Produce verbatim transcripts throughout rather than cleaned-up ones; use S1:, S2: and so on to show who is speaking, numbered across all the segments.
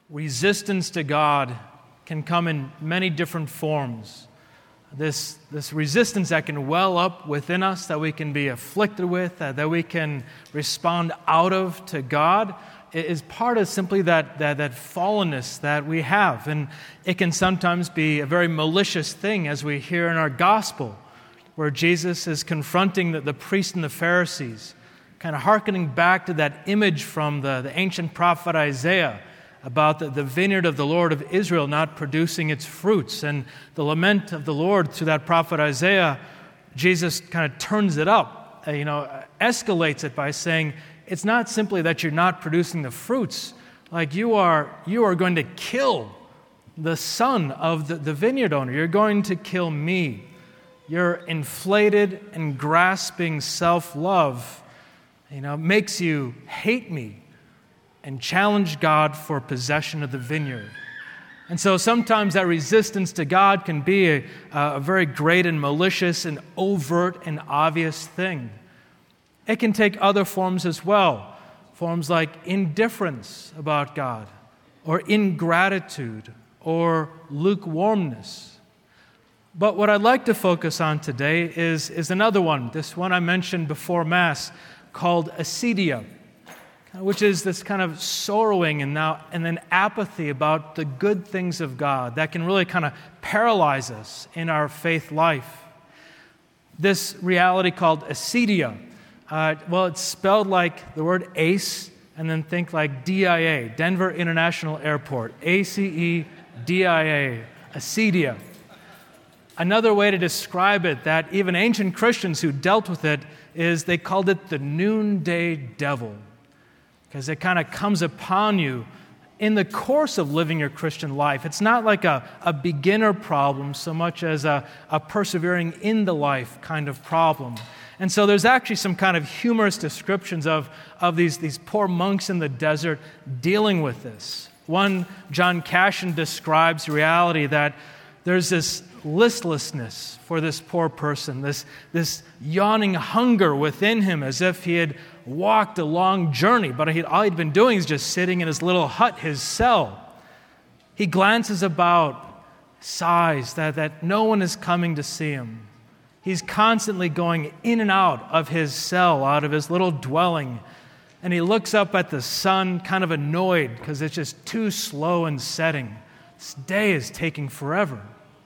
S1: resistance to God can come in many different forms. This, this resistance that can well up within us, that we can be afflicted with, uh, that we can respond out of to God, is part of simply that, that, that fallenness that we have. And it can sometimes be a very malicious thing, as we hear in our gospel, where Jesus is confronting the, the priests and the Pharisees, kind of hearkening back to that image from the, the ancient prophet Isaiah about the, the vineyard of the Lord of Israel not producing its fruits. And the lament of the Lord through that prophet Isaiah, Jesus kind of turns it up, uh, you know, escalates it by saying, it's not simply that you're not producing the fruits, like you are you are going to kill the son of the, the vineyard owner. You're going to kill me. Your inflated and grasping self-love, you know, makes you hate me and challenge God for possession of the vineyard. And so sometimes that resistance to God can be a, a very great and malicious and overt and obvious thing. It can take other forms as well, forms like indifference about God, or ingratitude, or lukewarmness. But what I'd like to focus on today is, is another one, this one I mentioned before Mass, called acedia, which is this kind of sorrowing and now and then apathy about the good things of God that can really kind of paralyze us in our faith life. This reality called acedia, uh, well, it's spelled like the word ace, and then think like D I A, Denver International Airport, A C E D I A, acedia. Another way to describe it that even ancient Christians who dealt with it is they called it the noonday devil, because it kind of comes upon you in the course of living your Christian life. It's not like a, a beginner problem so much as a, a persevering in the life kind of problem. And so there's actually some kind of humorous descriptions of, of these, these poor monks in the desert dealing with this. One, John Cashin describes reality that there's this listlessness for this poor person, this, this yawning hunger within him as if he had walked a long journey, but he, all he'd been doing is just sitting in his little hut, his cell. He glances about, sighs that, that no one is coming to see him. He's constantly going in and out of his cell, out of his little dwelling, and he looks up at the sun kind of annoyed because it's just too slow in setting. This day is taking forever.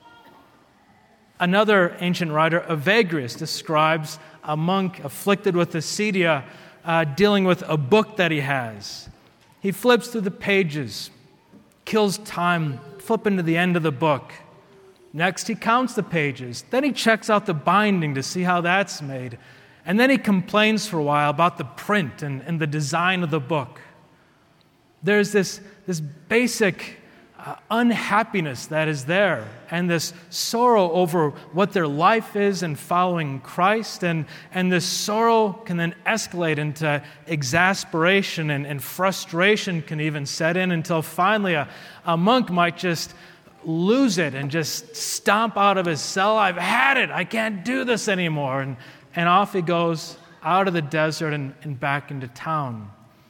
S1: Another ancient writer, Evagrius, describes a monk afflicted with acedia uh, dealing with a book that he has. He flips through the pages, kills time, flipping to the end of the book. Next, he counts the pages. Then he checks out the binding to see how that's made. And then he complains for a while about the print and, and the design of the book. There's this, this basic Uh, unhappiness that is there, and this sorrow over what their life is in following Christ, and, and this sorrow can then escalate into exasperation, and, and frustration can even set in until finally a, a monk might just lose it and just stomp out of his cell. I've had it. I can't do this anymore. And, and off he goes out of the desert and, and back into town.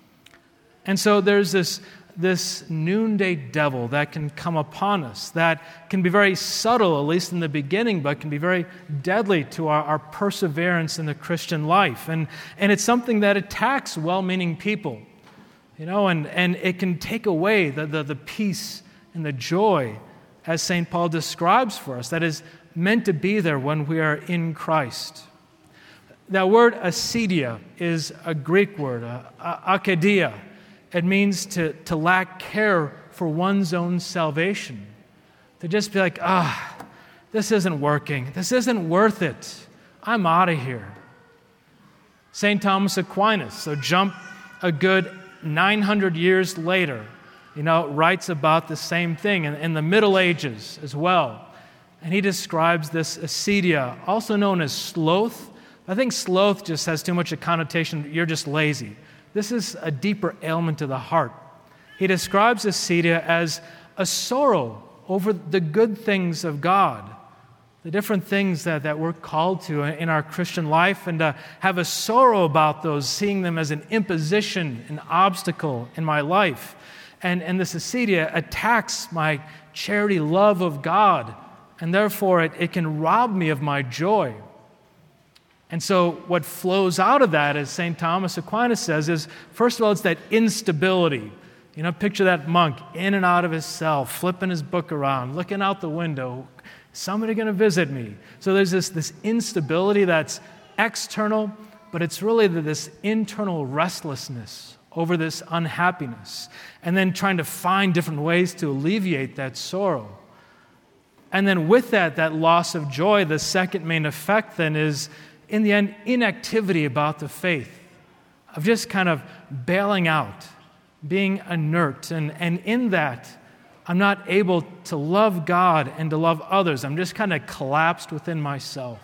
S1: And so there's this this noonday devil that can come upon us, that can be very subtle, at least in the beginning, but can be very deadly to our, our perseverance in the Christian life. And, and it's something that attacks well-meaning people, you know, and, and it can take away the, the, the peace and the joy, as Saint Paul describes for us, that is meant to be there when we are in Christ. That word acedia is a Greek word, uh, akadia. It means to, to lack care for one's own salvation. To just be like, ah, this isn't working. This isn't worth it. I'm out of here. Saint Thomas Aquinas, so jump a good nine hundred years later, you know, writes about the same thing in, in the Middle Ages as well. And he describes this acedia, also known as sloth. I think sloth just has too much a connotation, you're just lazy. This is a deeper ailment to the heart. He describes acedia as a sorrow over the good things of God, the different things that, that we're called to in our Christian life, and to have a sorrow about those, seeing them as an imposition, an obstacle in my life. And, and this acedia attacks my charity love of God, and therefore it, it can rob me of my joy. And so what flows out of that, as Saint Thomas Aquinas says, is, first of all, it's that instability. You know, picture that monk in and out of his cell, flipping his book around, looking out the window. Somebody going to visit me? So there's this, this instability that's external, but it's really this internal restlessness over this unhappiness, and then trying to find different ways to alleviate that sorrow. And then with that, that loss of joy, the second main effect then is, in the end, inactivity about the faith, of just kind of bailing out, being inert. And, and in that, I'm not able to love God and to love others. I'm just kind of collapsed within myself.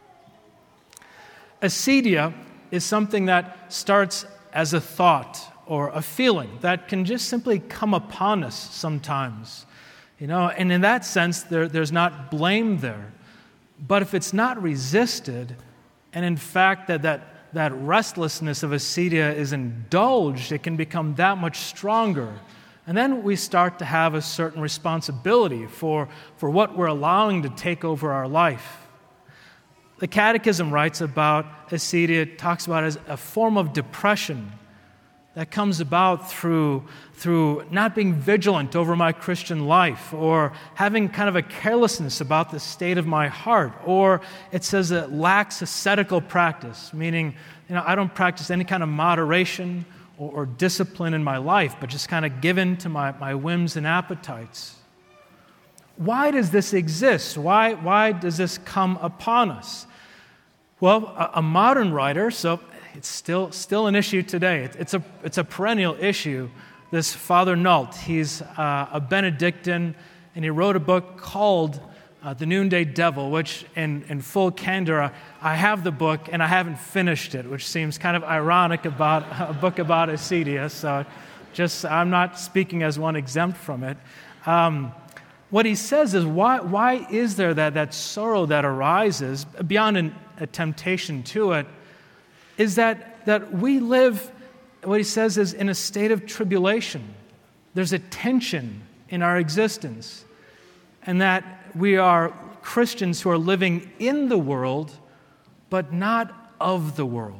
S1: Acedia is something that starts as a thought or a feeling that can just simply come upon us sometimes. You know, and in that sense, there, there's not blame there. But if it's not resisted, and in fact that, that, that restlessness of acedia is indulged, it can become that much stronger. And then we start to have a certain responsibility for, for what we're allowing to take over our life. The Catechism writes about acedia, it talks about it as a form of depression that comes about through, through not being vigilant over my Christian life, or having kind of a carelessness about the state of my heart. Or it says it lacks ascetical practice, meaning, you know, I don't practice any kind of moderation or, or discipline in my life, but just kind of given to my, my whims and appetites. Why does this exist? Why, why does this come upon us? Well, a, a modern writer, so it's still still an issue today. It, it's a it's a perennial issue. This Father Nault, he's uh, a Benedictine, and he wrote a book called uh, The Noonday Devil, which, in, in full candor, I have the book and I haven't finished it, which seems kind of ironic about a book about acedia. So, just I'm not speaking as one exempt from it. Um, What he says is, why, why is there that, that sorrow that arises, beyond an, a temptation to it, is that, that we live, what he says is, in a state of tribulation. There's a tension in our existence, and that we are Christians who are living in the world, but not of the world.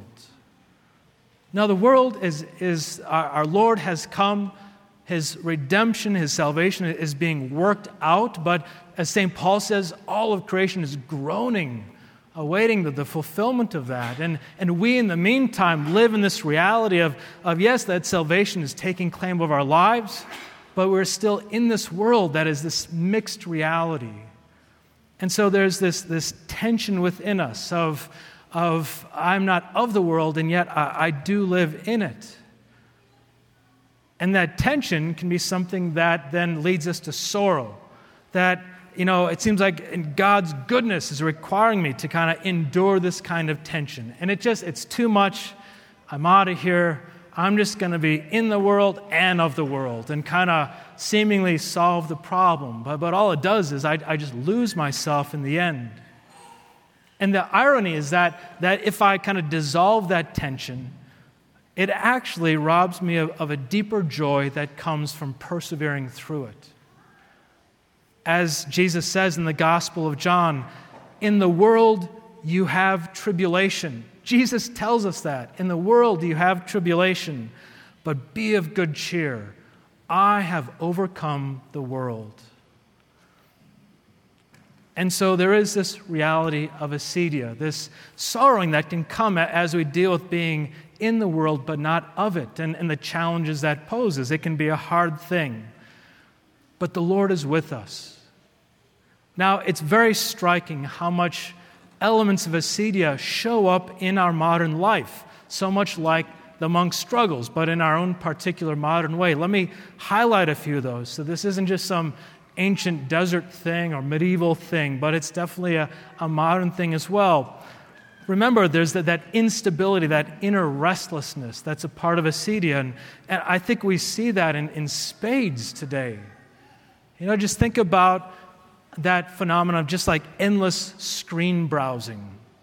S1: Now, the world is, is our, our Lord has come. His redemption, His salvation is being worked out, but as Saint Paul says, all of creation is groaning, awaiting the, the fulfillment of that. And, and we, in the meantime, live in this reality of, of, yes, that salvation is taking claim of our lives, but we're still in this world that is this mixed reality. And so there's this, this tension within us of, of, I'm not of the world, and yet I, I do live in it. And that tension can be something that then leads us to sorrow. That, you know, it seems like God's goodness is requiring me to kind of endure this kind of tension. And it just, it's too much. I'm out of here. I'm just going to be in the world and of the world and kind of seemingly solve the problem. But, but all it does is I, I just lose myself in the end. And the irony is that, that if I kind of dissolve that tension, it actually robs me of, of a deeper joy that comes from persevering through it. As Jesus says in the Gospel of John, in the world you have tribulation. Jesus tells us that. In the world you have tribulation, but be of good cheer. I have overcome the world. And so there is this reality of acedia, this sorrowing that can come as we deal with being in the world but not of it, and, and the challenges that poses. It can be a hard thing. But the Lord is with us. Now, it's very striking how much elements of acedia show up in our modern life, so much like the monk's struggles, but in our own particular modern way. Let me highlight a few of those. So this isn't just some ancient desert thing or medieval thing, but it's definitely a, a modern thing as well. Remember, there's that, that instability, that inner restlessness that's a part of acedia, and, and I think we see that in, in spades today. You know, just think about that phenomenon of just like endless screen browsing.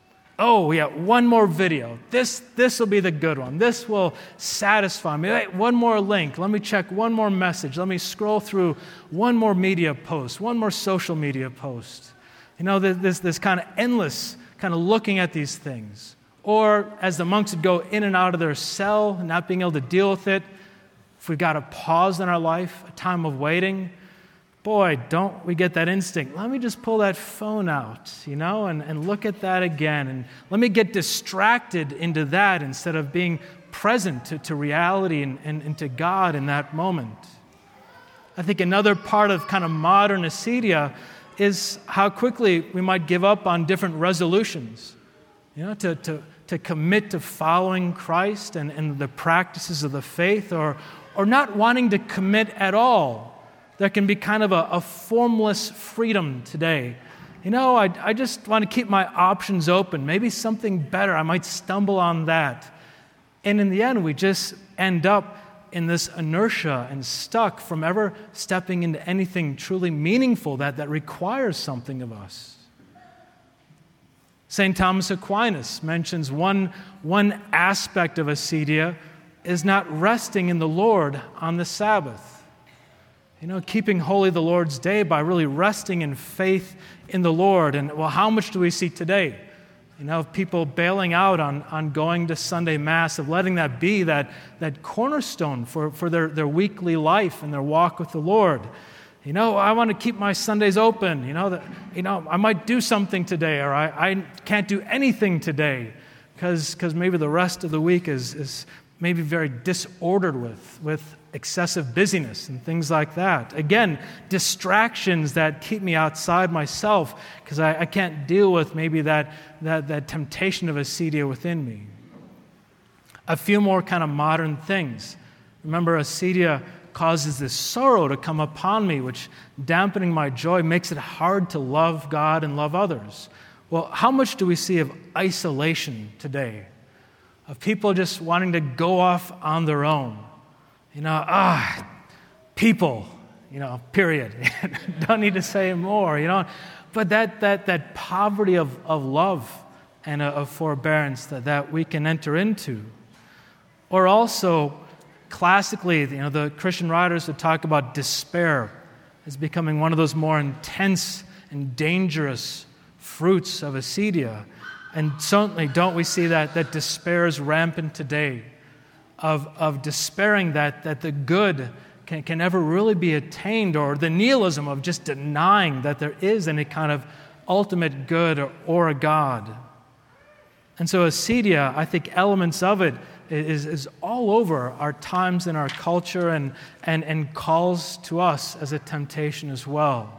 S1: Oh, yeah, one more video. This this will be the good one. This will satisfy me. Hey, one more link. Let me check one more message. Let me scroll through one more media post, one more social media post. You know, this this kind of endless kind of looking at these things. Or as the monks would go in and out of their cell, not being able to deal with it, if we've got a pause in our life, a time of waiting, boy, don't we get that instinct. Let me just pull that phone out, you know, and, and look at that again. And let me get distracted into that instead of being present to, to reality and, and, and to God in that moment. I think another part of kind of modern acedia is how quickly we might give up on different resolutions, you know, to, to, to commit to following Christ and, and the practices of the faith, or, or not wanting to commit at all. There can be kind of a, a formless freedom today. You know, I, I just want to keep my options open. Maybe something better. I might stumble on that. And in the end, we just end up in this inertia and stuck from ever stepping into anything truly meaningful that, that requires something of us. Saint Thomas Aquinas mentions one, one aspect of acedia is not resting in the Lord on the Sabbath. You know, keeping holy the Lord's day by really resting in faith in the Lord. And, well, how much do we see today? You know, of people bailing out on, on going to Sunday Mass, of letting that be that, that cornerstone for, for their, their weekly life and their walk with the Lord. You know, I want to keep my Sundays open. You know, that, you know, I might do something today, or I, I can't do anything today because because maybe the rest of the week is, is maybe very disordered with, with excessive busyness and things like that. Again, distractions that keep me outside myself because I, I can't deal with maybe that, that, that temptation of acedia within me. A few more kind of modern things. Remember, acedia causes this sorrow to come upon me, which dampening my joy makes it hard to love God and love others. Well, how much do we see of isolation today? Of people just wanting to go off on their own. You know, ah, people, you know, period. Don't need to say more, you know. But that that that poverty of, of love and of forbearance that, that we can enter into. Or also, classically, you know, the Christian writers would talk about despair as becoming one of those more intense and dangerous fruits of acedia. And certainly don't we see that, that despair is rampant today, of, of despairing that, that the good can, can never really be attained, or the nihilism of just denying that there is any kind of ultimate good or, or a God. And so acedia, I think elements of it is, is all over our times and our culture, and, and, and calls to us as a temptation as well.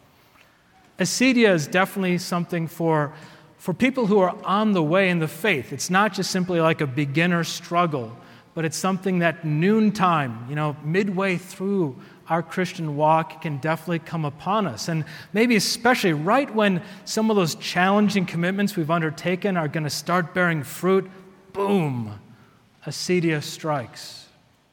S1: Acedia is definitely something for, for people who are on the way in the faith. It's not just simply like a beginner struggle, but it's something that noontime, you know, midway through our Christian walk can definitely come upon us. And maybe especially right when some of those challenging commitments we've undertaken are going to start bearing fruit, boom, acedia strikes.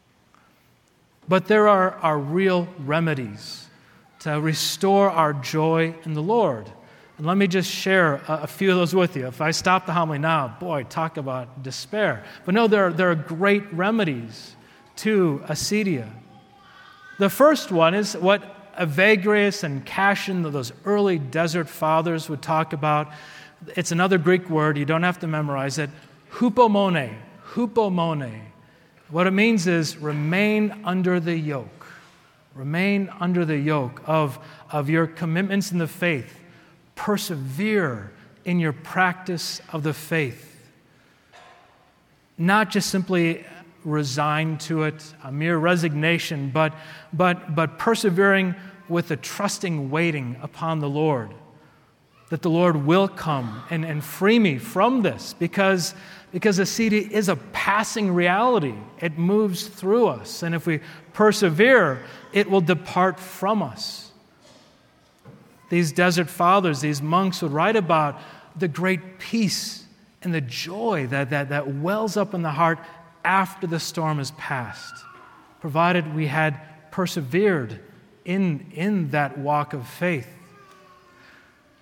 S1: But there are, are real remedies to restore our joy in the Lord. And let me just share a, a few of those with you. If I stop the homily now, boy, talk about despair. But no, there are, there are great remedies to acedia. The first one is what Evagrius and Cassian, those early desert fathers, would talk about. It's another Greek word. You don't have to memorize it. Hupomone. Hupomone. What it means is remain under the yoke. Remain under the yoke of, of your commitments in the faith. Persevere in your practice of the faith. Not just simply resign to it, a mere resignation, but, but, but persevering with a trusting waiting upon the Lord. That the Lord will come and, and free me from this, because, because acedia is a passing reality. It moves through us, and if we persevere, it will depart from us. These desert fathers, these monks would write about the great peace and the joy that, that, that wells up in the heart after the storm has passed, provided we had persevered in, in that walk of faith.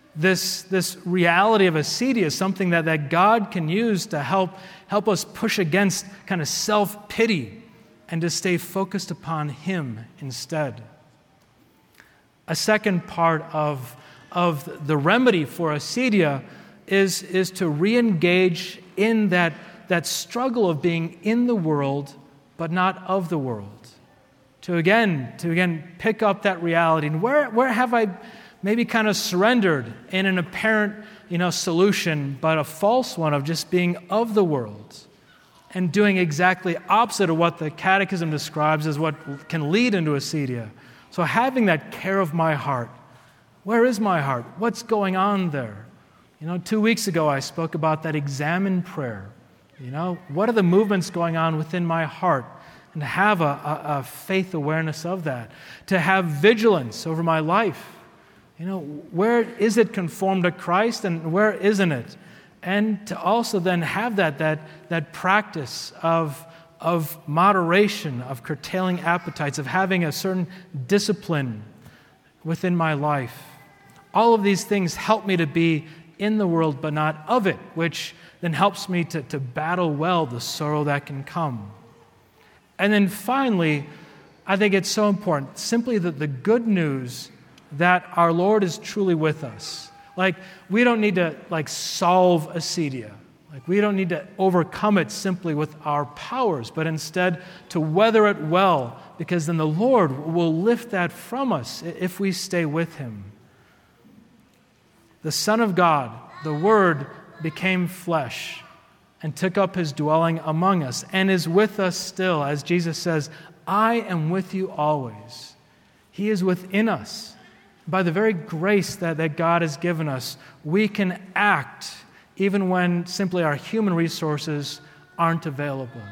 S1: This, this reality of acedia is something that, that God can use to help, help us push against kind of self-pity and to stay focused upon Him instead. A second part of, of the remedy for acedia is, is to re-engage in that, that struggle of being in the world but not of the world. To again, to again pick up that reality. And where, where have I maybe kind of surrendered in an apparent, you know, solution, but a false one of just being of the world and doing exactly opposite of what the Catechism describes as what can lead into acedia. So having that care of my heart. Where is my heart? What's going on there? You know, two weeks ago I spoke about that examine prayer. You know, what are the movements going on within my heart? And to have a, a, a faith awareness of that. To have vigilance over my life. You know, where is it conformed to Christ and where isn't it? And to also then have that, that, that practice of, of moderation, of curtailing appetites, of having a certain discipline within my life. All of these things help me to be in the world but not of it, which then helps me to, to battle well the sorrow that can come. And then finally, I think it's so important, simply that the good news that our Lord is truly with us. Like, we don't need to, like, solve acedia. Like, we don't need to overcome it simply with our powers, but instead to weather it well, because then the Lord will lift that from us if we stay with Him. The Son of God, the Word, became flesh and took up His dwelling among us and is with us still, as Jesus says, I am with you always. He is within us. By the very grace that, that God has given us, we can act even when simply our human resources aren't available.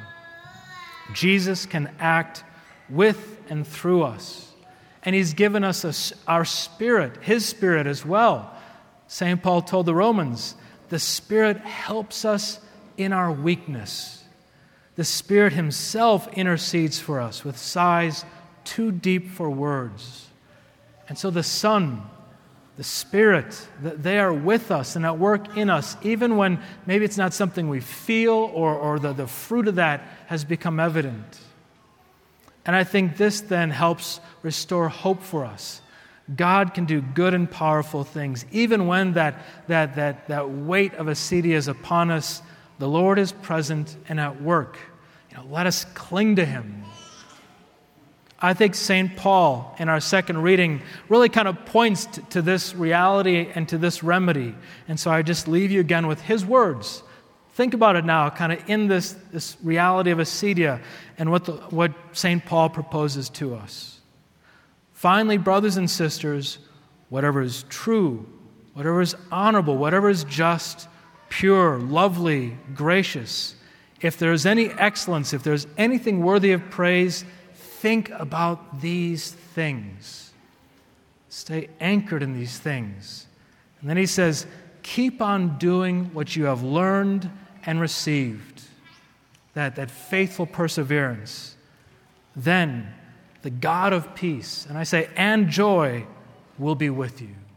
S1: Jesus can act with and through us. And He's given us a, our Spirit, His Spirit as well. Saint Paul told the Romans, the Spirit helps us in our weakness. The Spirit Himself intercedes for us with sighs too deep for words. And so the Son, the Spirit, they are with us and at work in us, even when maybe it's not something we feel or, or the, the fruit of that has become evident. And I think this then helps restore hope for us. God can do good and powerful things. Even when that, that, that, that weight of acedia is upon us, the Lord is present and at work. You know, let us cling to Him. I think Saint Paul, in our second reading, really kind of points to, to this reality and to this remedy. And so I just leave you again with his words. Think about it now, kind of in this, this reality of acedia and what, the, what Saint Paul proposes to us. Finally, brothers and sisters, whatever is true, whatever is honorable, whatever is just, pure, lovely, gracious, if there is any excellence, if there's anything worthy of praise, think about these things. Stay anchored in these things. And then he says, keep on doing what you have learned and received. That, that faithful perseverance. Then the God of peace, and I say, and joy, will be with you.